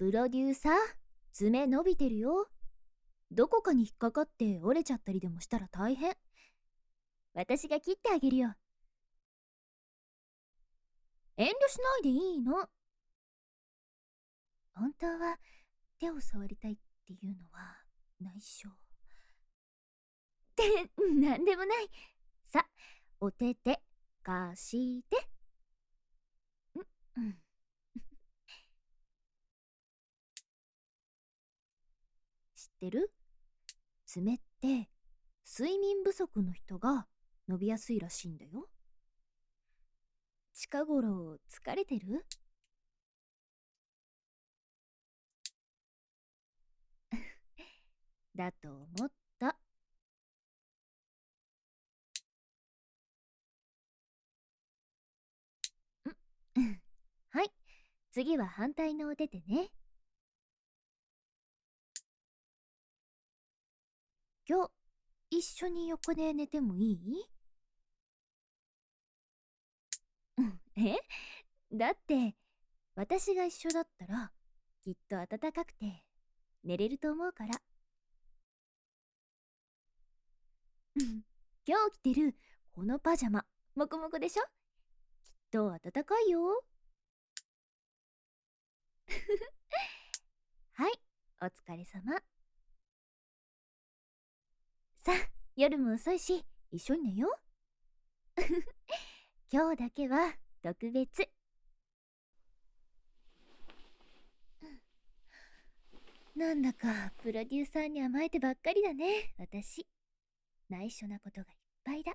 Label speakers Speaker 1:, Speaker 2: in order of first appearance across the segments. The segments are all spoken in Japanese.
Speaker 1: プロデューサー、爪伸びてるよ。どこかに引っかかって折れちゃったりでもしたら大変。私が切ってあげるよ。遠慮しないでいいの。本当は手を触りたいっていうのは内緒。ってなんでもない。さ、お手手貸して。うん。知ってる？爪って睡眠不足の人が伸びやすいらしいんだよ。近頃疲れてる？だと思った。はい、次は反対のお手手ね。今日一緒に横で寝てもいい？え、だって私が一緒だったらきっと暖かくて寝れると思うから。今日着てるこのパジャマもこもこでしょ？きっと暖かいよ。はい、お疲れ様。さあ、夜も遅いし一緒に寝よう。今日だけは特別。なんだかプロデューサーに甘えてばっかりだね、私。内緒なことがいっぱいだ。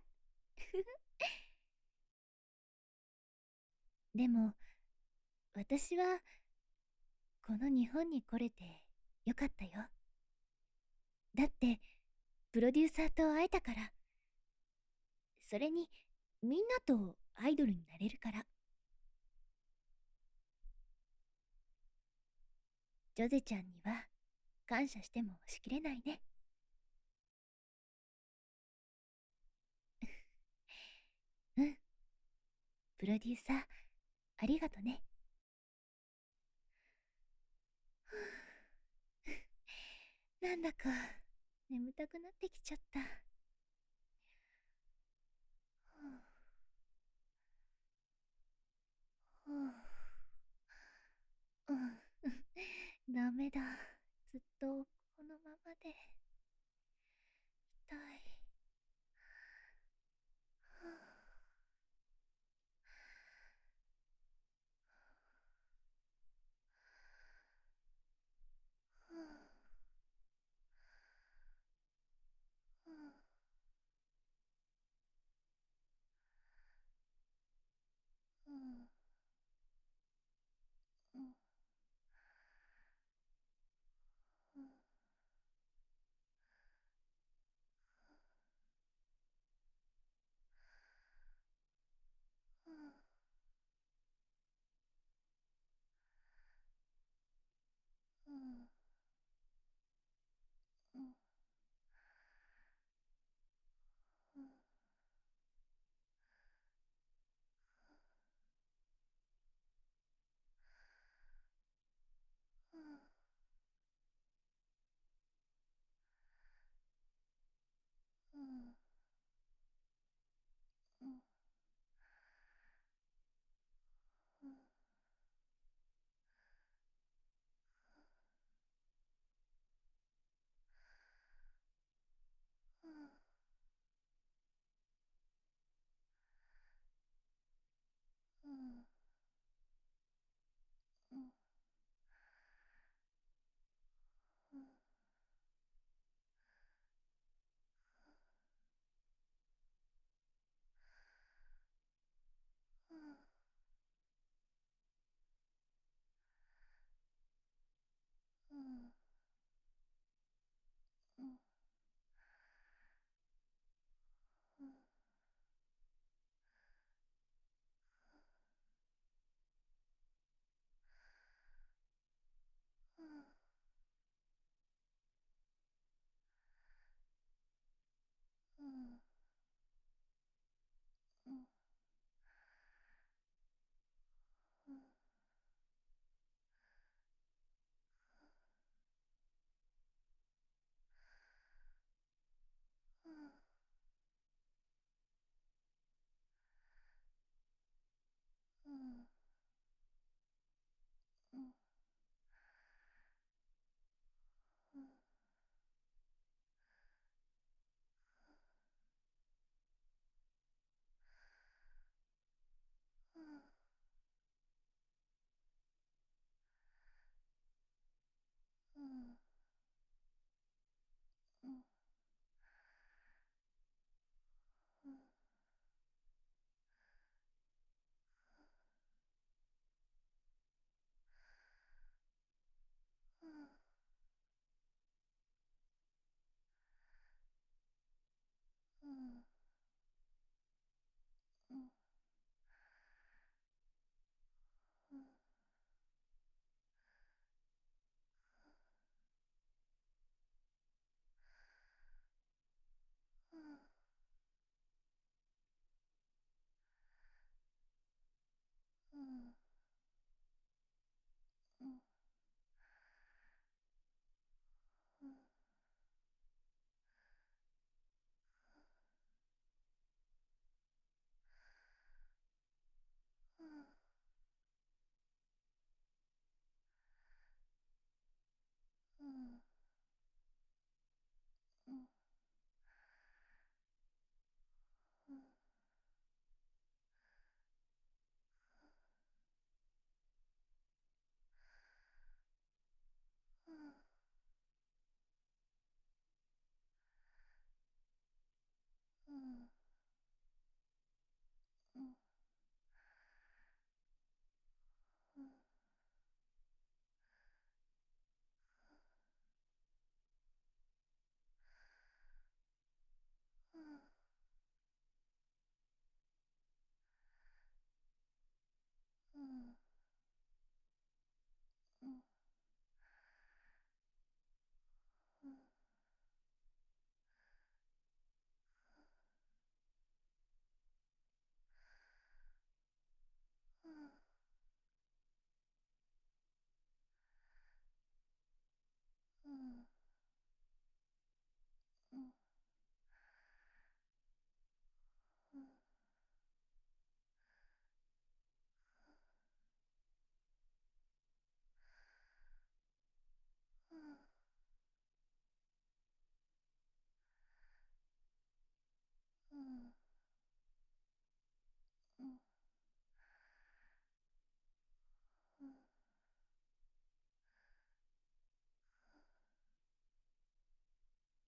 Speaker 1: でも私はこの日本に来れてよかったよ。だってプロデューサーと会えたから。それにみんなとアイドルになれるから。ジョゼちゃんには感謝してもしきれないね。うん、プロデューサーありがとね。なんだか眠たくなってきちゃった。うん、ダメだ。ずっとこのままで。痛い。